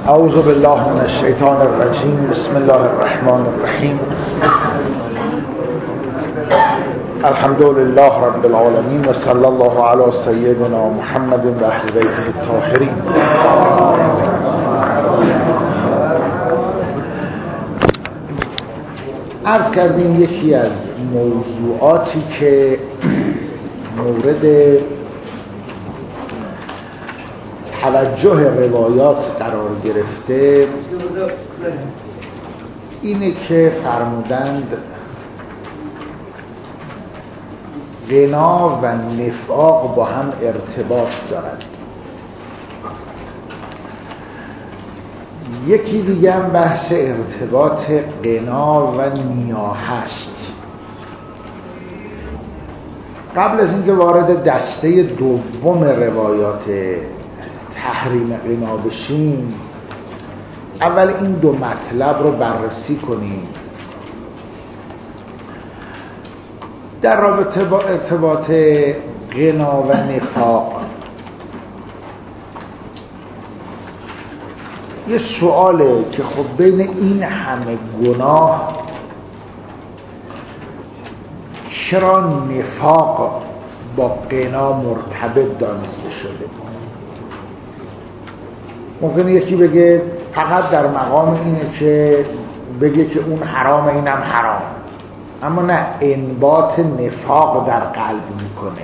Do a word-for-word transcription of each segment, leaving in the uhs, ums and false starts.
اعوذ بالله من الشیطان الرجیم. بسم الله الرحمن الرحیم. الحمد لله رب العالمین و صلی الله علی سیدنا محمد و اهل بیته الطاهرین. عرض کردیم یکی از موضوعاتی که مورد توجه روایات قرار گرفته اینه که فرمودند غنا و نفاق با هم ارتباط دارند. یکی دیگه هم بحث ارتباط غنا و نیاحه است. قبل از اینکه وارد دسته دوم روایات تحریم غنا بشیم، اول این دو مطلب رو بررسی کنیم. در رابطه با ارتباط غنا و نفاق یه سواله که خب بین این همه گناه چرا نفاق با غنا مرتبط دانسته شده؟ ممکنه یکی بگه فقط در مقام اینه که بگه که اون حرام اینم حرام، اما نه، انبات نفاق در قلب میکنه.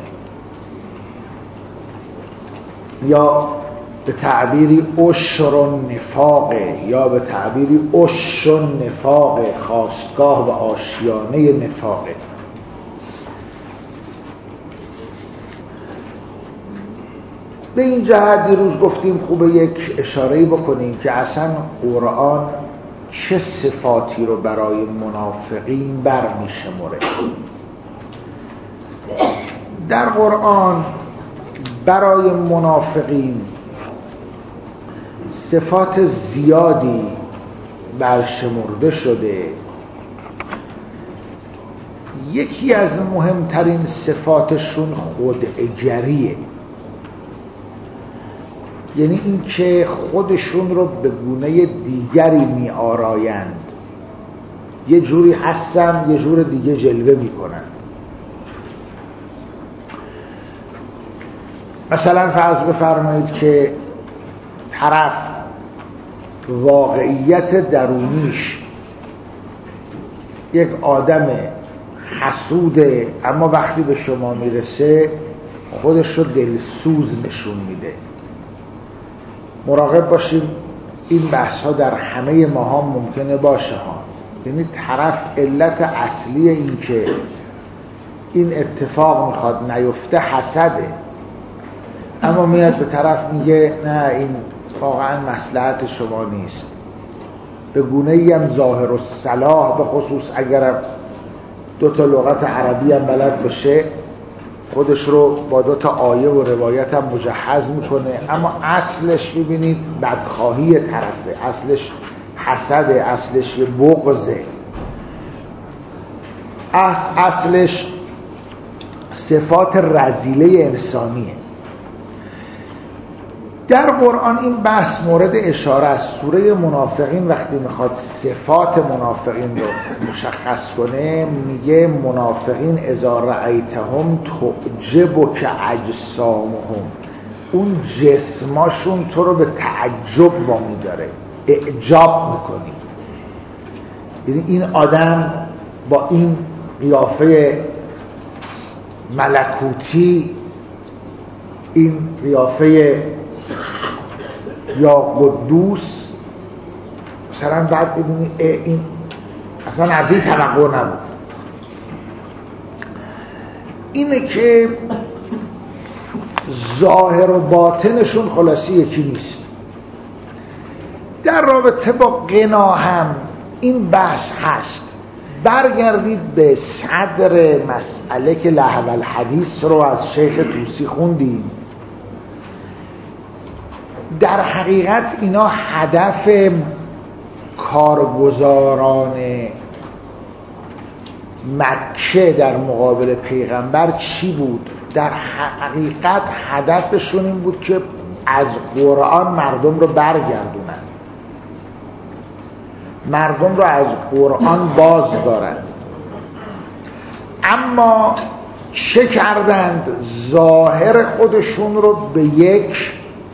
یا به تعبیری اشر نفاقه، یا به تعبیری اشر نفاقه، خاستگاه و آشیانه نفاقه. به این جهت دیروز گفتیم خوبه یک اشاره‌ای بکنیم که اصلا قرآن چه صفاتی رو برای منافقین برمی‌شمره. در قرآن برای منافقین صفات زیادی برشمرده شده. یکی از مهمترین صفاتشون خوداجریه، یعنی این که خودشون رو به گونه دیگری می آرایند، یه جوری هستن یه جور دیگه جلوه می کنن. مثلا فرض بفرمایید که طرف واقعیت درونیش یک آدم حسوده، اما وقتی به شما میرسه خودش رو دلسوز نشون میده. مراقب باشیم، این بحث ها در همه ماها ممکنه باشه ها. یعنی طرف علت اصلی این که این اتفاق میخواد نیفته حسده، اما میاد به طرف میگه نه این واقعا مصلحت شما نیست. به گونه ای هم ظاهر الصلاح، به خصوص اگر دو تا لغت عربی هم بلد باشه، خودش رو با دو تا آیه و روایت هم مجهز میکنه، اما اصلش ببینید بدخواهی طرفه، اصلش حسده، اصلش بغضه، اصلش صفات رذیله انسانیه. در قرآن این بحث مورد اشاره است. سوره منافقین وقتی میخواد صفات منافقین رو مشخص کنه میگه منافقین اذا رأیتهم تعجبک اجسامهم، اون جسماشون تو رو به تعجب وامی داره، اعجاب میکنی. یعنی این آدم با این قیافه ملکوتی، این قیافه یا قدوس، مثلا بعد ببینی این اصلا از این توقع نبود. اینه که ظاهر و باطنشون خلاصی یکی نیست. در رابطه با غنا هم این بحث هست. برگردید به صدر مسئله که لهو الحدیث رو از شیخ طوسی خوندیم. در حقیقت اینا هدف کارگزاران مکه در مقابل پیغمبر چی بود؟ در حقیقت هدفشون این بود که از قرآن مردم رو برگردونن. مردم رو از قرآن باز دارند. اما چه کردند؟ ظاهر خودشون رو به یک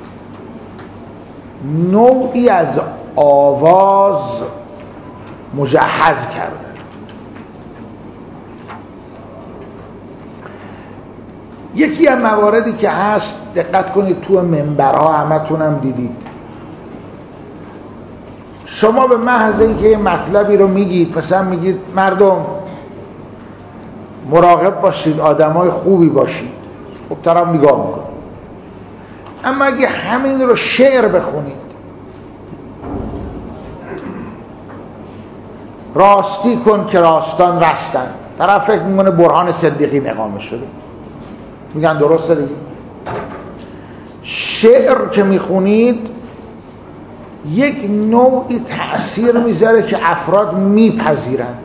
نوعی از آواز مجهز کردند. یکی از مواردی که هست، دقت کنید تو منبرها همتونم دیدید، شما به محض اینکه یه مطلبی رو میگید، مثلا میگید مردم مراقب باشید، آدمای خوبی باشید، خب طرف نگاه میکنه. اما اگه همین رو شعر بخونید، راستی کن که راستان رستن، طرف فکر میکنه برهان صدیقی اقامه شده، میگن درسته دیگه. شعر که میخونید یک نوعی تأثیر میذاره که افراد میپذیرند.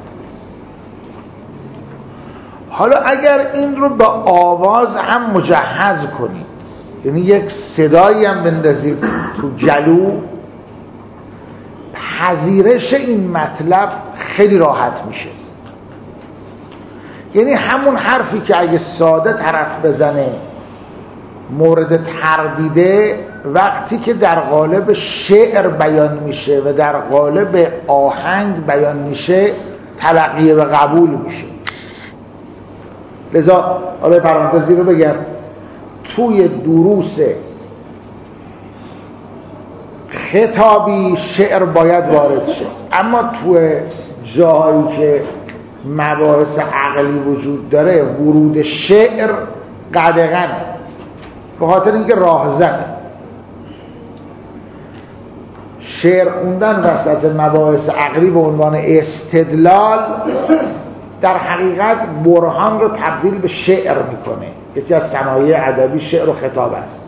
حالا اگر این رو به آواز هم مجهز کنید، یعنی یک صدایی هم بندازید تو جلو، پذیرش این مطلب خیلی راحت میشه. یعنی همون حرفی که اگه ساده طرف بزنه مورد تردیده، وقتی که در قالب شعر بیان میشه و در قالب آهنگ بیان میشه تلقی و قبول میشه. لذا حالا پرانتزی رو بگم، توی دروس خطابی شعر باید وارد شه، اما توی جایی که مباحث عقلی وجود داره ورود شعر قدغن، به خاطر اینکه راهزنه. شعر خوندن وسط مباحث عقلی به عنوان استدلال در حقیقت برهان رو تبدیل به شعر میکنه. یکی از صنایع ادبی شعر و خطاب است.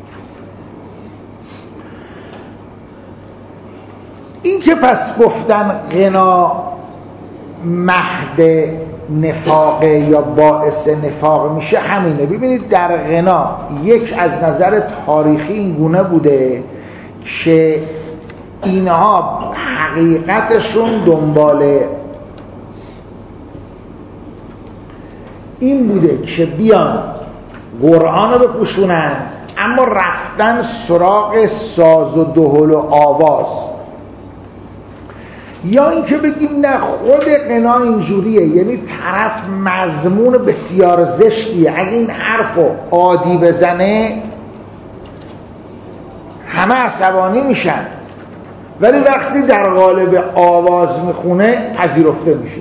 این که پس گفتن غنا مهد نفاقه یا باعث نفاق میشه همینه. ببینید در غنا یک از نظر تاریخی این گونه بوده که اینها حقیقتشون دنبال این بوده که بیان قرآن رو بپوشونن، اما رفتن سراغ ساز و دهل و آواز. یا اینکه بگیم نه، خود غنا اینجوریه، یعنی طرف مضمون بسیار زشتیه، اگه این حرفو عادی بزنه همه عصبانی میشن، ولی وقتی در قالب آواز میخونه پذیرفته میشه.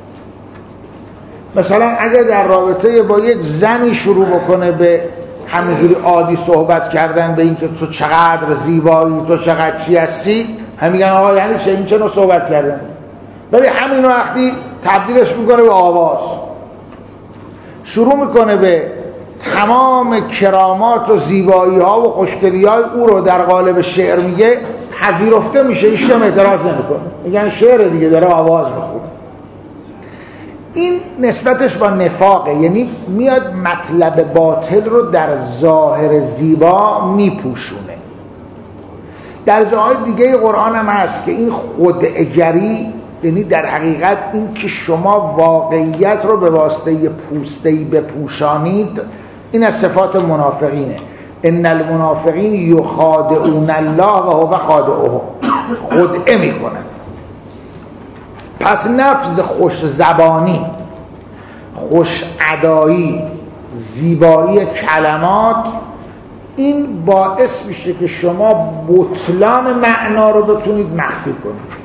مثلا اگر در رابطه با یک زنی شروع بکنه به همینجوری عادی صحبت کردن، به اینکه تو چقدر زیبایی، تو چقدر چی هستی، هم میگن آقا یعنی چه این چه نوع صحبت کردن، ولی همین وقتی تبدیلش میکنه به آواز، شروع میکنه به تمام کرامات و زیبایی ها و خوشگلی های او رو در قالب شعر میگه، پذیرفته میشه، هیچ کم اعتراض نمیکنه، میگن شعر دیگه، داره آواز میخونه. این نسبتش با نفاقه، یعنی میاد مطلب باطل رو در ظاهر زیبا میپوشونه. در جاهای دیگه قرآن هم هست که این خوداجری، یعنی در حقیقت این که شما واقعیت رو به واسطه پوسته‌ای بپوشانید، این از صفات منافقینه. ان المنافقین یخادعون الله و هو خادعهم، خدعه میکنن. پس نفس خوش زبانی، خوش ادایی، زیبایی کلمات، این باعث میشه که شما بطلان معنا رو بتونید مخفی کنید.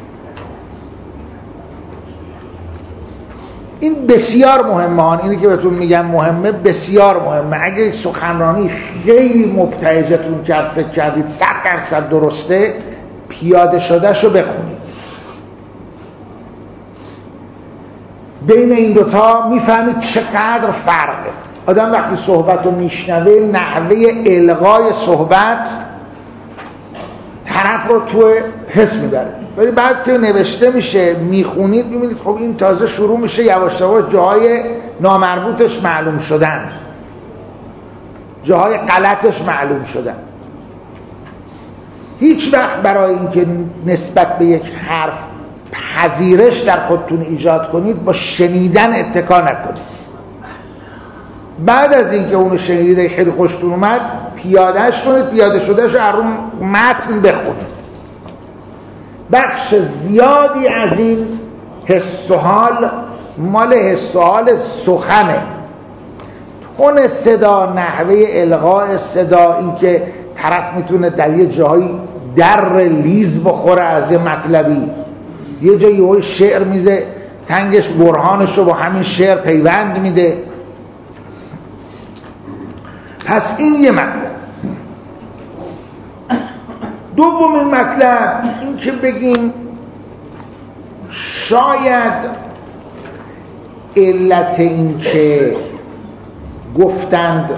این بسیار مهمه، اینی که بهتون میگم مهمه، بسیار مهمه. اگه سخنرانی خیلی مبتهجتون کرد، فکر کردید صد درصد درسته، پیاده شدهش رو بخونید. بین این دوتا میفهمید چقدر فرقه. آدم وقتی صحبت رو میشنوه، نحوه القای صحبت طرف رو تو حس میبره، ولی بعد که نوشته میشه میخونید میبینید خب این تازه شروع میشه یواش یواش جاهای نامربوطش معلوم شدن، جاهای غلطش معلوم شدن. هیچ وقت برای اینکه نسبت به یک حرف پذیرش در خودتون ایجاد کنید با شنیدن اتکا نکنید. بعد از اینکه اونو شنیدید خیلی خوشتون اومد پیادهش کنید، پیاده شدهش رو رو متن بخونید. بخش زیادی از این حس و حال مال حس و حال سخنه، تون صدا، نحوه القاء صدا، این که طرف میتونه در یه جایی در لیز بخوره از یه مطلبی، یه جایی شعر میزه تنگش برهانش رو با همین شعر پیوند میده. پس این یه مطلب. دومین مطلب این که بگیم شاید علت این که گفتند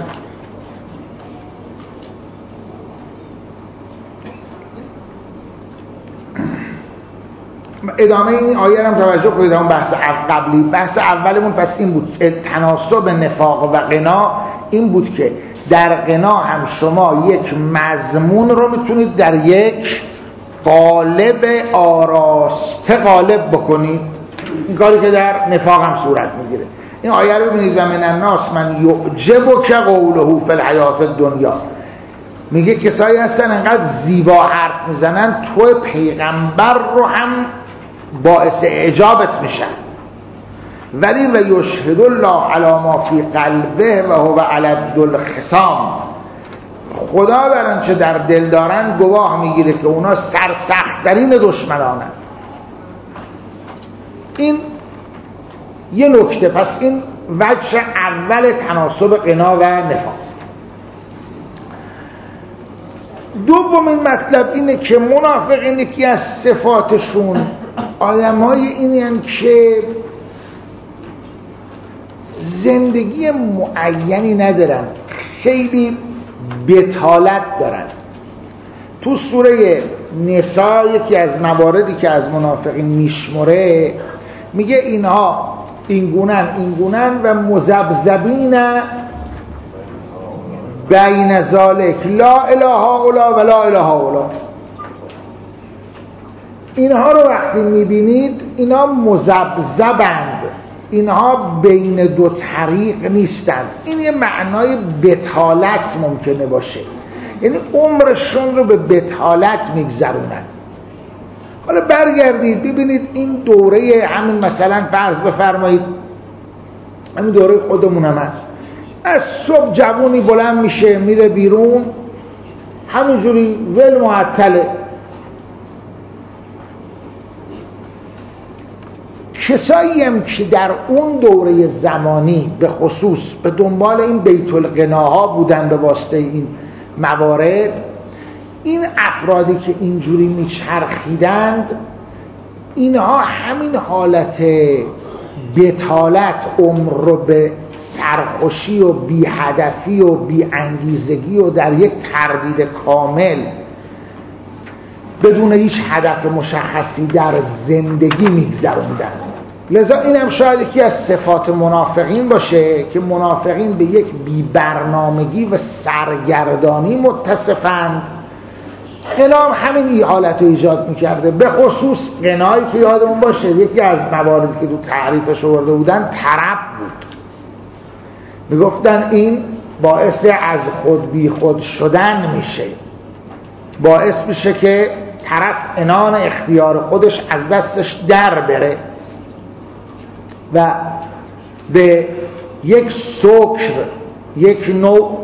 ادامه این آیه هم توجه کنید، اون بحث قبلی، بحث اولمون پس این بود، تناسب نفاق و غنا این بود که در غنا هم شما یک مضمون رو میتونید در یک قالب آراسته قالب بکنید، این کاری که در نفاق هم صورت میگیره. این آیه رو ببینید، و من الناس من یعجبک قوله فی الحیات الدنیا، میگه کسایی هستن انقدر زیبا حرف میزنن تو پیغمبر رو هم باعث اعجابت میشن، ولی و یشهد الله علی ما فی قلبه و هو علد الخصام، خدا بر آنچه در دل دارن گواه میگیره که اونا سرسخت‌ترین دشمنانن. این یه نکته. پس این وجه اول تناسب غنا و نفاق. دومین مطلب اینه که منافقین یکی از صفاتشون آدمای اینن که زندگی معینی ندارن، خیلی بطالت دارن. تو سوره نساء یکی از مواردی که از منافقین میشمره میگه اینها اینگونن اینگونن و مذبذبین بین ذالک لا اله الا و لا اله الا. اینها رو وقتی میبینید اینا مذبذبند، اینها بین دو طریق نیستند. این یه معنای بطالت ممکنه باشه، یعنی عمرشون رو به بطالت میگذرونن. حالا برگردید ببینید این دوره همین مثلا فرض بفرمایید همین دوره خودمون هم هست، از صبح جوونی بلند میشه میره بیرون همینجوری ول معطله. کسایی هم که در اون دوره زمانی به خصوص به دنبال این بیت الغناها بودن به واسطه این موارد، این افرادی که اینجوری میچرخیدند اینها همین حالت بطالت عمر رو به سرخوشی و بی هدفی و بی انگیزگی و در یک تردید کامل بدون هیچ هدف مشخصی در زندگی میگذروندن. لذا این هم شاید یکی از صفات منافقین باشه که منافقین به یک بی برنامگی و سرگردانی متصفند. غنا همین این حالت رو ایجاد میکرده، به خصوص غنایی که یادمون باشه یکی از مواردی که تو تعریفش آورده بودن طرب بود. میگفتن این باعث از خود بی خود شدن میشه، باعث میشه که طرف عنان اختیار خودش از دستش در بره و به یک سکر، یک نوع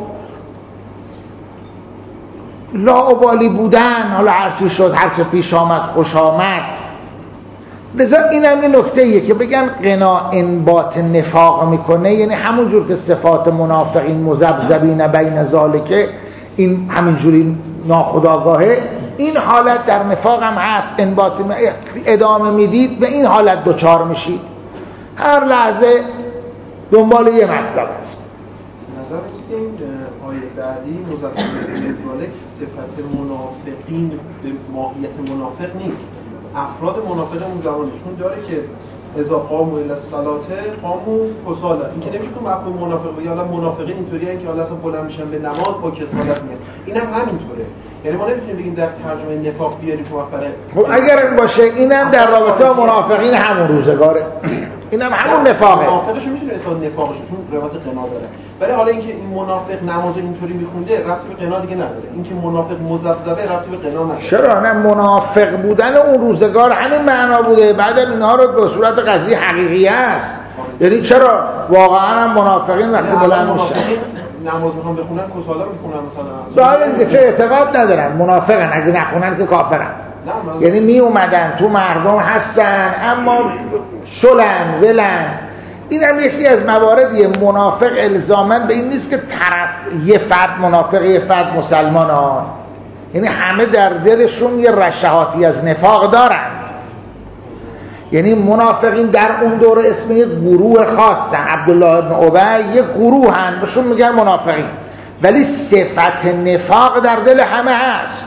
لاابالی بودن، حالا هرچی شد هرچی پیش آمد خوش آمد. لذا این هم این نکته ایه که بگن غنا انبات نفاق میکنه، یعنی همون جور که صفات منافقین مذبذبین بین ذالکه این همین جوری ناخودآگاهه، این حالت در نفاق هم هست. انبات ادامه میدید به این حالت دوچار میشید، هر لحظه دنبال یه مطلب هست. نظرت که این آیه بعدی مذبذبین ذالک صفت منافقین به ماهیت منافق نیست، افراد منافق اون زمانشون داره که اذا قاموا الی الصلاه قاموا کسالا. این که نمیشه تو مفهوم منافق بگی حالا منافقین اینطوریه که حالا اصلا بلند میشن به نماز با کسالت میاد. اینم همینطوره. یعنی ما نمیتونیم بگیم در ترجمه نفاق بیاریم تو مفهوم. خب اگر باشه اینم در رابطه با منافقین همون روزگاره. اینم همون نفاقه. منافقش میتونه اصلا نفاقش چون روایت قنا داره. ولی حالا اینکه این منافق نماز اینطوری میخونده ربطی به قنا دیگه نداره. اینکه منافق مذبذبه ربطی به قنا نداره. چرا؟ نه منافق بودن اون روزگار همین معنا بوده. بعدم اینها رو به صورت قضیه حقیقی است. یعنی چرا واقعا هم منافقین وقتی بلند میشن نماز میخوان بخونن کسالا رو میخونن مثلا. ظاهر دیگه چه اعتقاد ندارن، منافقن، اگه نخونن که کافرن. یعنی می اومدن تو مردم هستن اما شلن ولن. این هم یکی از مواردیه. منافق الزاماً به این نیست که طرف یه فرد منافق یه فرد مسلمان ها، یعنی همه در دلشون یه رشحاتی از نفاق دارند. یعنی منافقین در اون دوره اسم یک گروه خاصن. عبدالله بن ابی یک گروه هن بهشون میگن منافقین، ولی صفت نفاق در دل همه هست.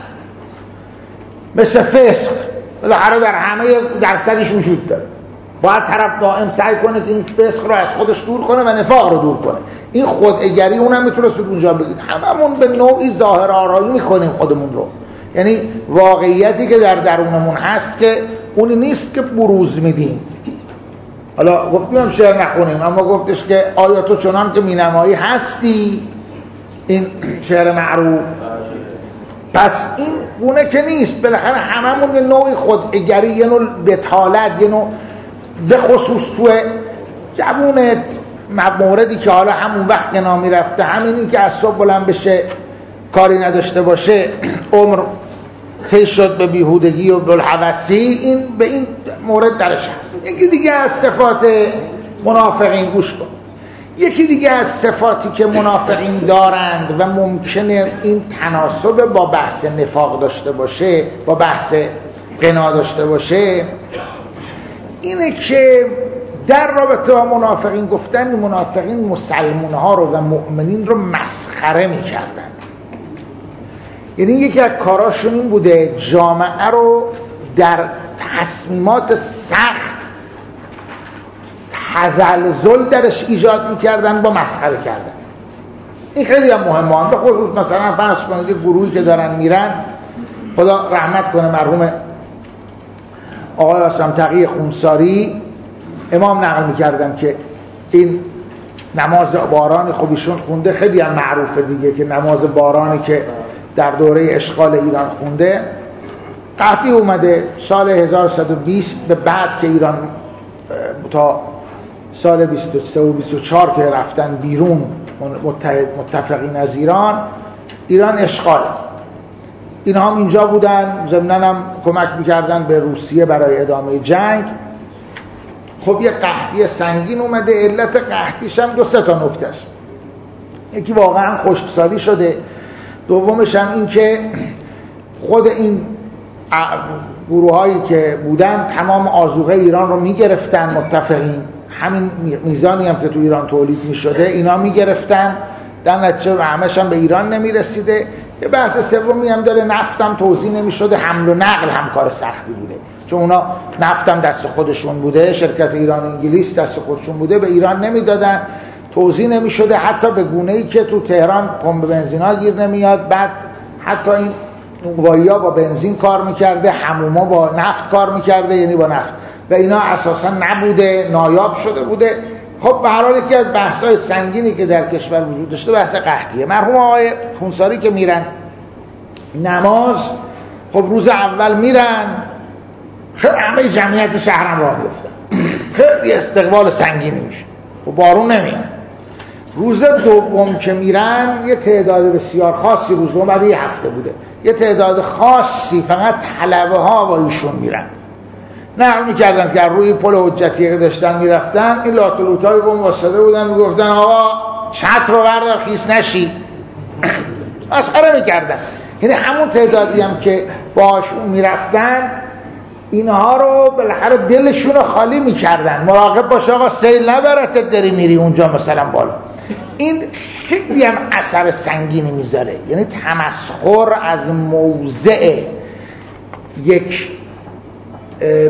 مثل فسق بالاخره در همه درصدش وجود داره. باید طرف دائم سعی کنه که این فسق رو از خودش دور کنه و نفاق رو دور کنه. این خوداگری اونم میتونست اونجا بگید. هممون به نوعی ظاهر آرایی میکنیم خودمون رو. یعنی واقعیتی که در درونمون هست که اونی نیست که بروز میدیم. حالا گفتیم شعر نخونیم، اما گفتش که آیا تو چنان که مینمایی هستی، این شعر معروف. پس این گونه که نیست. بالاخره هممون یه نوعی خوداگری، یه نوع بتالت، یه نوع به خصوص تو جوون موردی که حالا همون وقت نامی رفته، همینی که از صبح بلند بشه کاری نداشته باشه، عمر طی شد به بیهودگی و بلحوثی، این به این مورد درش هست. یکی دیگه از صفات منافقین گوش کن، یکی دیگه از صفاتی که منافقین دارند و ممکنه این تناسب با بحث نفاق داشته باشه، با بحث قنا داشته باشه، اینه که در رابطه با منافقین گفتن منافقین مسلمان ها رو و مؤمنین رو مسخره میکردن. یعنی یکی از کاراشون این بوده جامعه رو در تصمیمات سخت تزلزل درش ایجاد میکردن با مسخره کردن. این خیلی هم مهمه. به خصوص مثلا فرض کنید یک گروهی که دارن میرن، خدا رحمت کنه مرحوم آقای آسام تقی خونساری امام نقل میکردن که این نماز بارانی خوبیشون خونده، خیلی هم معروفه دیگه که نماز بارانی که در دوره اشغال ایران خونده، قحطی اومده سال هزار و صد و بیست به بعد که ایران تا سال بیست و سه و بیست و چهار که رفتن بیرون متحد متفقین از ایران، ایران اشغال، اینها هم اینجا بودن، ضمناً هم کمک میکردن به روسیه برای ادامه جنگ. خب یه قحطی سنگین اومده. علت قحطیش هم دو سه تا نکته است. یکی واقعا خشکسالی شده، دومش هم این که خود این گروه هایی که بودن تمام آذوقه ایران رو میگرفتن متفقین، همین میزانی هم که تو ایران تولید میشده اینا میگرفتن، در نتیجه همش هم به ایران نمیرسیده. یه بحث سومی هم داره، نفتم توزیع نمیشده، حمل و نقل هم کار سختی بوده، چون اونا نفتم دست خودشون بوده، شرکت ایران انگلیس دست خودشون بوده، به ایران نمیدادن، توزیع نمیشده، حتی به گونه‌ای که تو تهران پمپ بنزینا گیر نمیاد. بعد حتی این نونوایی‌ها با بنزین کار میکرده، حموما با نفت کار میکرده، یعنی با نفت، و اینا اساسا نبوده، نایاب شده بوده. خب به هر حال یکی از بحث‌های سنگینی که در کشور وجود داشته بحث قحطیه. مرحوم آقای خونساری که میرن نماز، خب روز اول میرن، خیلی همه جمعیت شهرم راه میفتن، خیلی استقبال سنگینی میشه، خب بارون نمیاد. روز دوم که میرن یه تعداد بسیار خاصی، روز دوم بعد یه هفته بوده، یه تعداد خاصی فقط طلبه ها با ایشون میرن. نقل میکردن که روی پل حجتیه که داشتن میرفتن، این لاتولوتای قوم واسطه بودن میگفتن آقا چتر رو بردار خیس نشی، مسخره میکردن. یعنی همون تعدادی هم که باشون میرفتن اینها رو بالاخره دلشون رو خالی میکردن، مراقب باش آقا سیل نبرتت داری میری اونجا مثلا بالا. این خیلی هم اثر سنگینی میذاره، یعنی تمسخر از موضع یک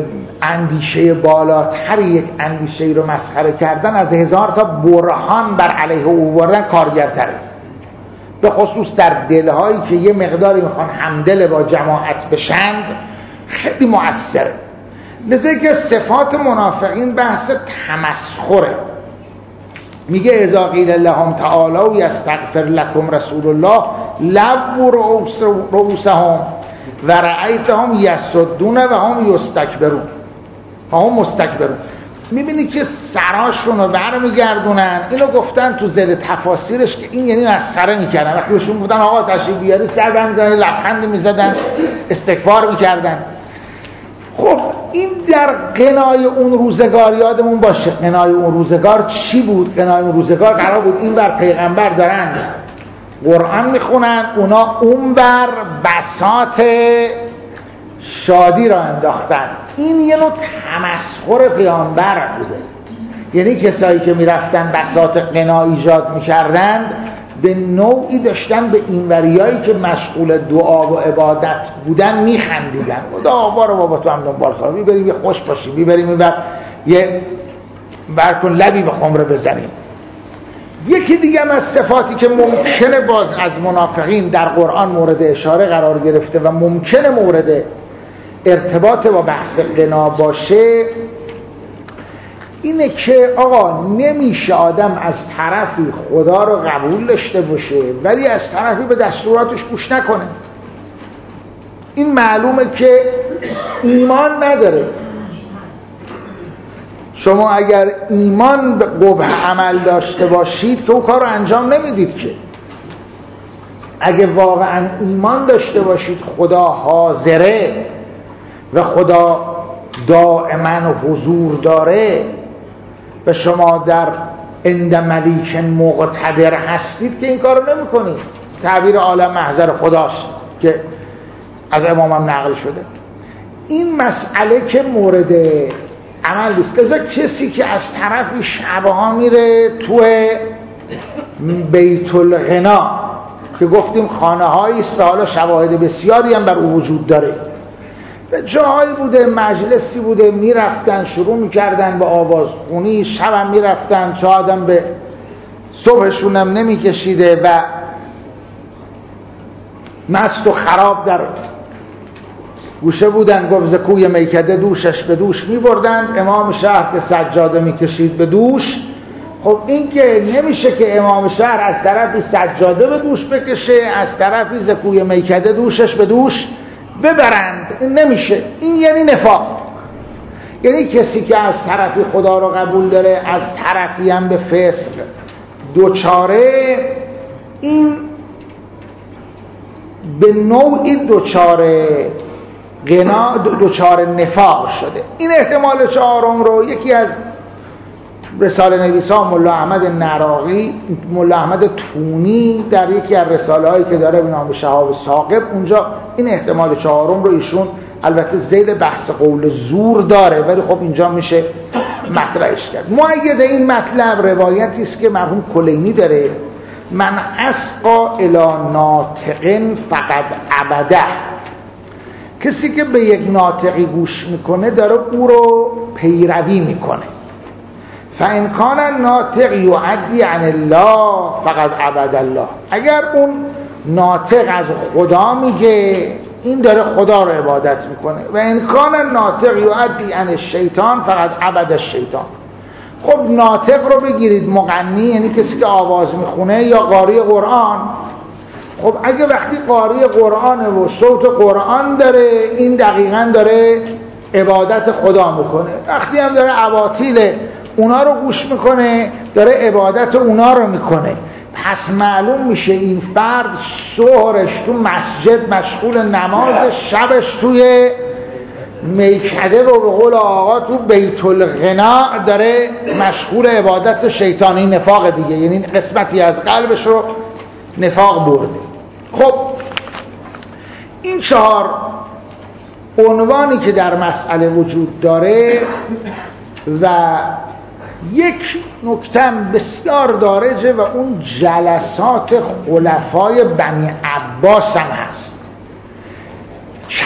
اندیشه بالاتر یک اندیشه رو مسخره کردن از هزار تا برهان بر علیه او آوردن کارگرتره، به خصوص در دلهایی که یه مقداری میخوان همدل با جماعت بشند خیلی مؤثره. لذا که صفات منافقین بحث تمسخره. میگه اذا قیل لهم تعالوا یستغفر لكم رسول الله لووا رؤوسهم و رأیتهم یصدون و هم یستکبرون هم مستکبرون. میبینی که سراشون رو برمیگردونن. اینو گفتن تو ذیل تفاسیرش که این یعنی مسخره میکردن. وقتی بهشون گفتن آقا تشریف بیارید سر برمی‌زدن، لبخند میزدن، استکبار میکردن. خب این در قنای اون روزگار یادمون باشه. قنای اون روزگار چی بود؟ قنای اون روزگار قرار بود این بر پیغمبر دارن قرآن میخونن، اونا اون بر بساط شادی را انداختن. این یه نوع تمسخر پیامبر بوده. یعنی کسایی که میرفتن بساط قنا ایجاد میکردند به نوعی داشتن به اینوریایی که مشغول دعا و عبادت بودن میخندیدن. خدا بارو بابا تو هم دنبال کن، میبریم یه خوش باشیم، میبریم میبر یه برکن لبی به خمره بزنیم. یکی دیگه هم از صفاتی که ممکنه باز از منافقین در قرآن مورد اشاره قرار گرفته و ممکنه مورد ارتباط با بحث قنا باشه اینه که آقا نمیشه آدم از طرفی خدا رو قبول داشته باشه ولی از طرفی به دستوراتش گوش نکنه. این معلومه که ایمان نداره. شما اگر ایمان به قبح عمل داشته باشید که اون کار رو انجام نمیدید که. اگه واقعا ایمان داشته باشید خدا حاضره و خدا دائما حضور داره و شما در عند ملیک مقتدر هستید که این کار رو نمی کنید. تعبیر عالم محضر خداست که از امامم نقل شده. این مسئله که مورد عمل نیست. لذا کسی که از طرفی شبها میره تو بیت الغنا که گفتیم خانه هایی است و حالا شواهد بسیاری هم بر او وجود داره، به جایی بوده مجلسی بوده میرفتن شروع میکردن به آوازخونی، شب هم میرفتن چه آدم به صبحشون هم نمیکشیده و مست و خراب در گوشه بودن. گفت ز کوی میکده دوشش به دوش میبردند. امام شهر که سجاده میکشید به دوش، خب این که نمیشه که امام شهر از طرفی سجاده به دوش بکشه از طرفی ز کوی میکده دوشش به دوش ببرند. این نمیشه. این یعنی نفاق. یعنی کسی که از طرفی خدا رو قبول داره از طرفی هم به فسق دوچاره، این به نوعی دوچاره غنا دوچار نفاق شده. این احتمال چهارم رو یکی از رساله نویسا ملا احمد نراقی، ملا احمد تونی در یکی از رساله هایی که داره به نام شهاب ثاقب، اونجا این احتمال چهارم رو ایشون البته ذیل بحث قول زور داره ولی خب اینجا میشه مطرحش کرد. مؤید این مطلب روایتی است که مرحوم کلینی داره: من اسقا الی ناطق فقد عبده. کسی که به یک ناطقی گوش میکنه داره او رو پیروی میکنه. فان کان الناطق یعدی عن الله فقد عبد الله. اگر اون ناطق از خدا میگه این داره خدا رو عبادت میکنه. و ان کان الناطق یعدی عن الشیطان فقد عبد الشیطان. خب ناطق رو بگیرید مغنی یعنی کسی که آواز میخونه یا قاری قرآن. خب اگه وقتی قاری قرآن و صوت قرآن داره این دقیقاً داره عبادت خدا میکنه. وقتی هم داره اباطیل اونا رو گوش میکنه داره عبادت اونا رو میکنه. پس معلوم میشه این فرد سحرش تو مسجد مشغول نماز، شبش توی میکده و به قول آقا تو بیت الغنا داره مشغول عبادت شیطانی. نفاق دیگه، یعنی قسمتی از قلبش رو نفاق برده. خب این چهار عنوانی که در مسئله وجود داره و یک نکته بسیار دارجه و اون جلسات خلفای بنی عباس هم هست.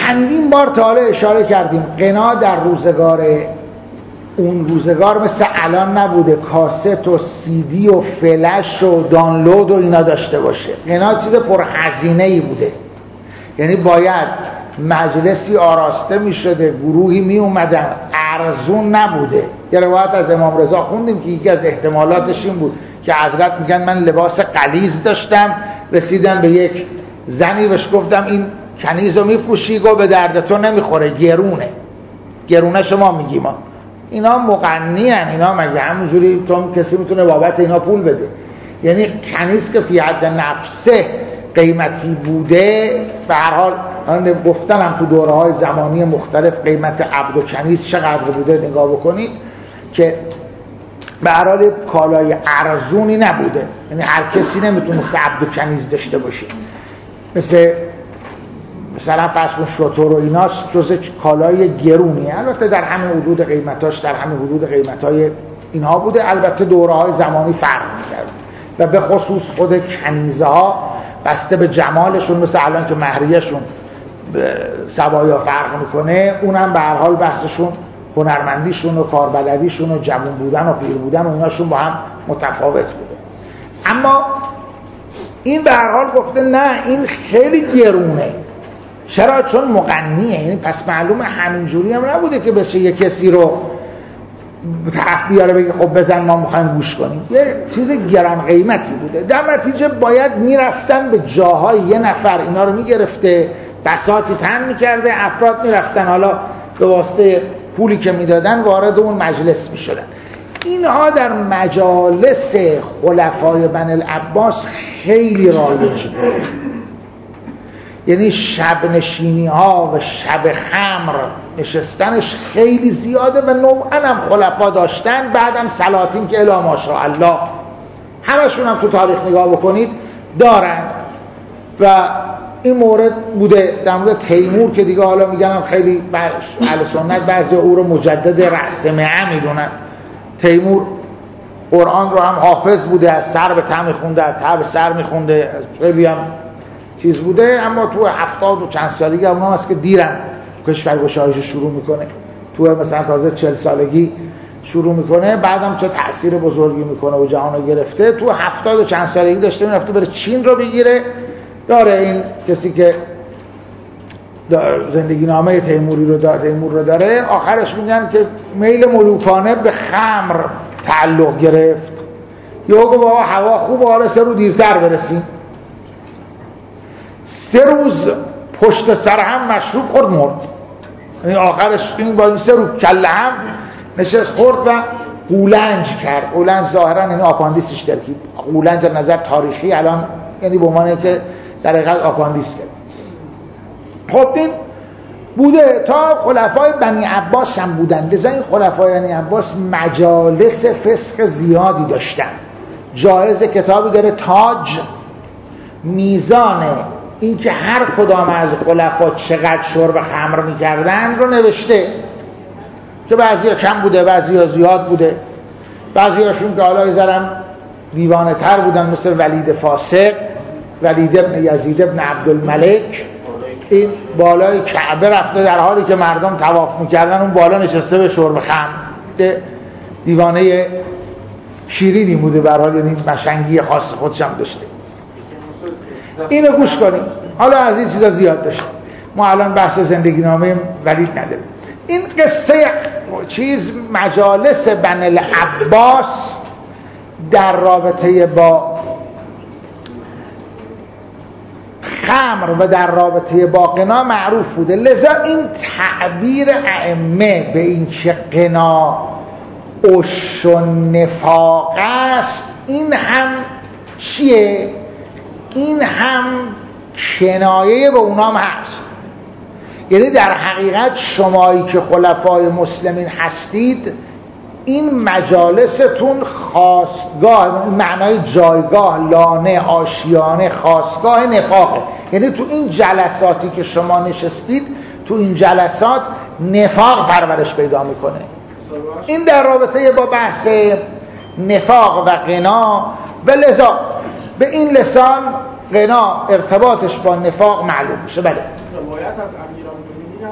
چندین بار تا حالا اشاره کردیم غنا در روزگار اون روزگار مثل الان نبوده کاست و سیدی و فلش و دانلود و اینا داشته باشه. غنا چیز پرهزینه‌ای بوده، یعنی باید مجلسی آراسته می شده، گروهی می اومدن، ارزون نبوده. یه روایت از امام رضا خوندیم که یکی از احتمالاتش این بود که حضرت میگن من لباس غلیظ داشتم، رسیدم به یک زنی بهش گفتم این کنیزو میپوشی، گفت به درد تو نمیخوره، گرونه. گرونه شما میگی ما اینا مغنی ان، اینا مگه همونجوری تو کسی میتونه بابت اینا پول بده؟ یعنی کنیز که فی حد نفسه قیمتی بوده، به هر حال من گفتنم تو دوره‌های زمانی مختلف قیمت عبد و کنیز چقدر بوده نگاه بکنید که به هر حال کالای ارزونی نبوده، یعنی هر کسی نمیتونست عبد و کنیز داشته باشه. مثل مثلا فرض شتر و ایناش جزء کالای گرونیه، البته در همه حدود قیمتاش در همه حدود قیمتای اینها بوده، البته دوره‌های زمانی فرق می‌کرد و به خصوص خود کنیزه ها بسته به جمالشون، مثل الان که مهریه‌شون سبایا فرق میکنه، اونم به هر حال بحثشون هنرمندیشون و کاربلدیشون و جوان بودن و پیر بودن و ایناشون با هم متفاوت بوده. اما این به هر حال گفته نه این خیلی گرونه. چرا؟ چون مغنیه، یعنی پس معلومه همینجوری هم نبوده که بشه یه کسی رو طرف بیاره بگه خب بزن ما میخوایم گوش کنیم، یه چیز گران قیمتی بوده. در نتیجه باید میرفتن به جاهای، یه نفر اینا رو میگرفته بساطی پهن میکرده، افراد میرفتن حالا به واسطه پولی که میدادن وارد اون مجلس میشدن. اینها در مجالس خلفای بنی العباس خیلی رایج بود، یعنی شب نشینی ها و شب خمر نشستنش خیلی زیاده و نوعا هم خلفا داشتن، بعدم سلاطین که الا ماشاءالله همشون هم تو تاریخ نگاه بکنید دارن. و این مورد بوده در مورد تیمور که دیگه حالا میگن خیلی اهل سنت بعضی او رو مجدد رأس مئه میدونن. تیمور قرآن رو هم حافظ بوده، از سر به ته میخونده، از ته به سر میخونده، خیلی هم چیز بوده. اما تو هفتاد و چند سالگی هم اونم هست که دیرم کشورگشاییش شروع میکنه، تو مثلا تازه چهل سالگی شروع میکنه، بعدم چه تأثیر بزرگی میکنه و جهان رو گرفته. تو هفتاد و چند سالگی داشته میرفته بره چین رو بگیره. داره این کسی که زندگی نامه تیموری رو داره، تیمور رو داره، آخرش میگن که میل ملوکانه به خمر تعلق گرفت، یا گفت بابا هوا خوب، حالا سه روز دیرتر برسیم. سه روز پشت سر هم مشروب خورد مرد. یعنی آخرش این با این سه روز کله هم نشست خورد و قولنج کرد. قولنج ظاهرا یعنی آپاندیسش ترکید. قولنج در نظر تاریخی الان یعنی به معنی که در حقیقت آپاندیس کرد. خب این بوده تا خلفای بنی عباس هم بودن. لذا این خلفای بنی عباس مجالس فسق زیادی داشتن. جایز کتابی داره تاج، میزان این که هر کدام از خلفا چقدر شرب خمر میکردن رو نوشته، که بعضی ها کم بوده بعضی ها زیاد بوده. بعضی هاشون که حالا یزارم دیوانه تر بودن مثل ولید فاسق، ولید ابن یزید ابن عبدالملک، این بالای کعبه رفته در حالی که مردم طواف میکردن اون بالا نشسته به شرب خمر. دیوانه شیرینی بوده به هر حال، یعنی مشنگی خاص خودش هم داشته. اینو گوش کنیم. حالا از این چیزا زیاد داشته، ما الان بحث زندگی نامه ولید نداریم. این قصه چیز مجالس بنی العباس در رابطه با خمر و در رابطه با قنا معروف بوده. لذا این تعبیر ائمه به این که قنا عش و نفاق است، این هم چیه؟ این هم کنایه به اونام هست. یعنی در حقیقت شمایی که خلفای مسلمین هستید، این مجالستون خاستگاه، معنای جایگاه، لانه، آشیانه، خاستگاه نفاقه. یعنی تو این جلساتی که شما نشستید، تو این جلسات نفاق پرورش پیدا میکنه. این در رابطه با بحث نفاق و غنا، و لذا به این لسان غنا ارتباطش با نفاق معلوم میشه. بله. روایت از امیرالمومنین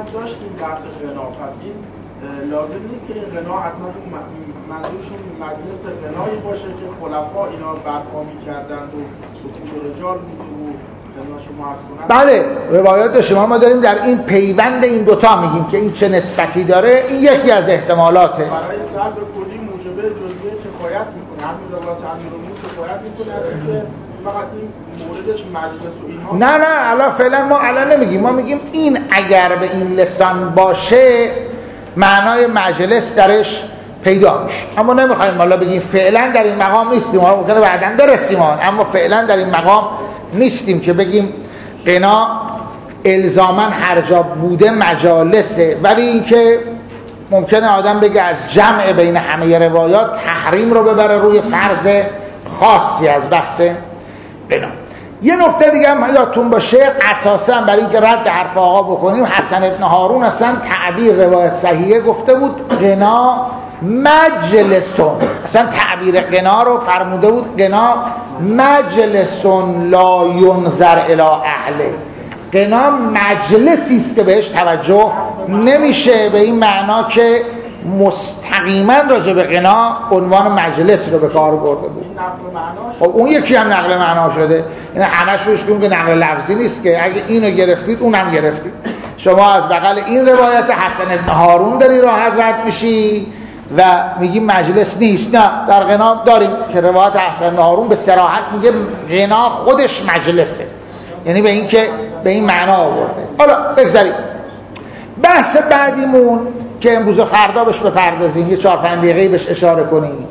داشتیم بحث غنا، پس این لازم نیست که این غنا حتما منظورشون مجلس غنایی باشه که خلفا اینا برپا می‌کردند و سکوت رجال بود و غنا شما عرض کنند. بله روایات شما ما داریم در این پیوند این دوتا میگیم که این چه نسبتی داره. این یکی از احتمالاته. برای سلب کلی موجبه جزئیه کفایت میکنه، همین روایات امیرالمومنین کفایت میکنه از اینکه فقط این موردش مجلس و اینها. نه نه الان فعلا ما الان نمیگیم، ما میگیم این اگر به این لسان باشه معنای مجلس درش پیدا میشه، اما نمیخوایم حالا بگیم فعلا در این مقام نیستیم، حالا ممکنه بعداً برسیم، اما فعلا در این مقام نیستیم که بگیم غنا الزاماً هر جا بوده مجالسه. ولی اینکه ممکنه آدم بگه از جمع بین همه روایات تحریم رو ببره روی فرض خاصی از بحث غنا. یه نکته دیگه هم یادتون باشه، اساساً برای اینکه رد حرف آقا بکنیم، حسن ابن هارون اصلا تعبیر روایت صحیحه گفته بود غنا مجلسون، اصلا تعبیر غنا رو فرموده بود غنا مجلسون لا ینظر الی اهله. غنا مجلسی است که بهش توجه نمیشه، به این معنا که مستقیما راجع به غنا عنوان مجلس رو به کار برده بود. خب اون یکی هم نقل معنا شده، این همش روش کنیم که نقل لفظی نیست که اگه اینو گرفتید اونم گرفتید. شما از بغل این روایت حسن ابن هارون داری راحت رد میشی و میگی مجلس نیست. نه، در غنا داریم که روایت حسن ابن هارون به صراحت میگه غنا خودش مجلسه، یعنی به این که به این معنا آورده. حالا بگذاریم بحث بعدیمون که امروز و فردا بهش بپردازیم، یه چهار پنج دقیقه بهش اشاره کنیم.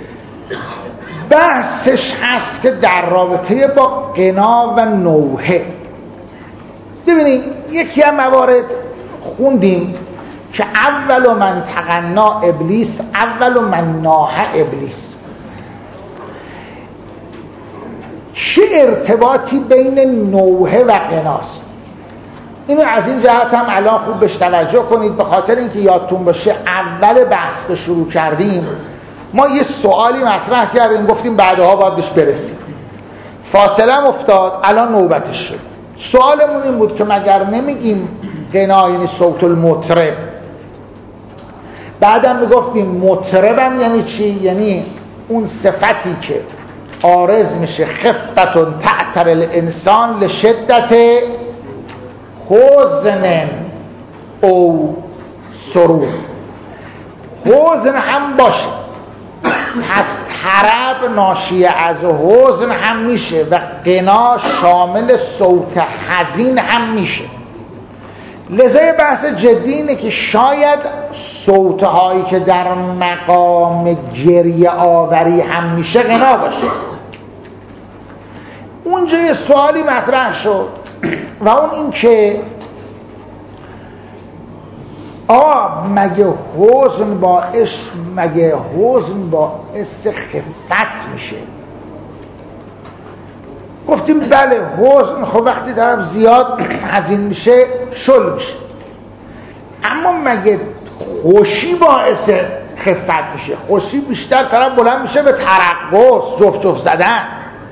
بحثش هست که در رابطه با غنا و نوحه. ببینید یکی از موارد خوندیم که اول من تغنا ابلیس اول من ناح ابلیس. چه ارتباطی بین نوحه و غناست؟ اینو از این جهت هم الان خوب بهش توجه کنید، به خاطر اینکه یادتون باشه اول بحث رو شروع کردیم ما یه سوالی مطرح کردیم، گفتیم بعدها باید بهش برسیم، فاصله افتاد، الان نوبتش شد. سوالمون این بود که مگر نمیگیم غنا یعنی صوت المطرب؟ بعدم میگفتیم مطربم یعنی چی؟ یعنی اون صفتی که عارض میشه خفتتون تعتر الانسان لشدت حزن او سرور. حزن هم باشه، پس طرب ناشی از حزن هم میشه و غنا شامل صوت حزین هم میشه. لذا بحث جدی اینه که شاید صوتهایی که در مقام گریه آوری هم میشه غنا باشه. اونجا یه سوالی مطرح شد و اون این که آه مگه حزن باعث مگه حزن باعث خفت میشه؟ گفتیم بله، حزن خب وقتی طرف زیاد حزین میشه شل میشه، اما مگه خوشی باعث خفت میشه؟ خوشی بیشتر طرف بلند میشه به ترقص، جفت جفت زدن.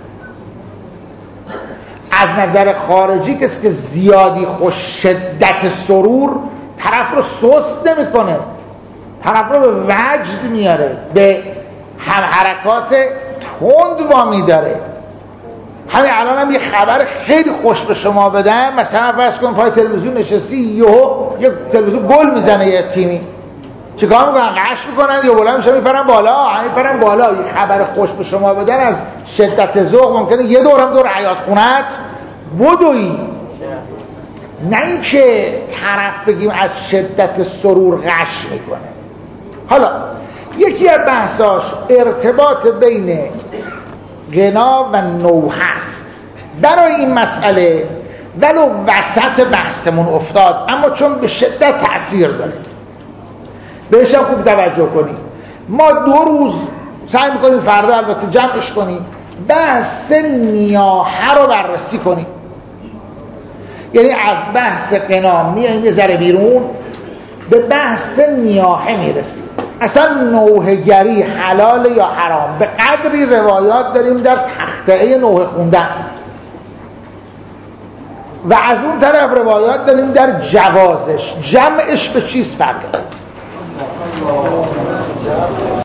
از نظر خارجی کسی که زیادی خوش شدت سرور طرف رو سست نمی کنه، طرف رو به وجد میاره، به هم حرکات تند وامی داره. همین الان هم یه خبر خیلی خوش به شما بدم، مثلا فرض کن پای تلویزیون نشستی یهو یه تلویزیون گل میزنه یه تیمی، چیکار میکنن؟ قش میکنن یا بلند میشن میپرن بالا، میپرن بالا. یه خبر خوش به شما بدن از شدت ذوق ممکنه یه دورم دور حیاط خونت بدوی، نه اینکه طرف بگیم از شدت سرور غش میکنه. حالا یکی از بحثاش ارتباط بین غنا و نوح است. برای این مسئله ولو وسط بحثمون افتاد، اما چون به شدت تأثیر داره بهش هم خوب توجه کنیم. ما دو روز سعی میکنیم فردا البته جمعش کنیم، بحث نیاحه رو بررسی کنیم، یعنی از بحث غنا میایم یه ذره بیرون به بحث نیاحه میرسیم. اصلا نوحه گری حلال یا حرام؟ به قدری روایات داریم در تخته نوحه خوندن. و از اون طرف روایات داریم در جوازش. جمعش به چیز فرق داره.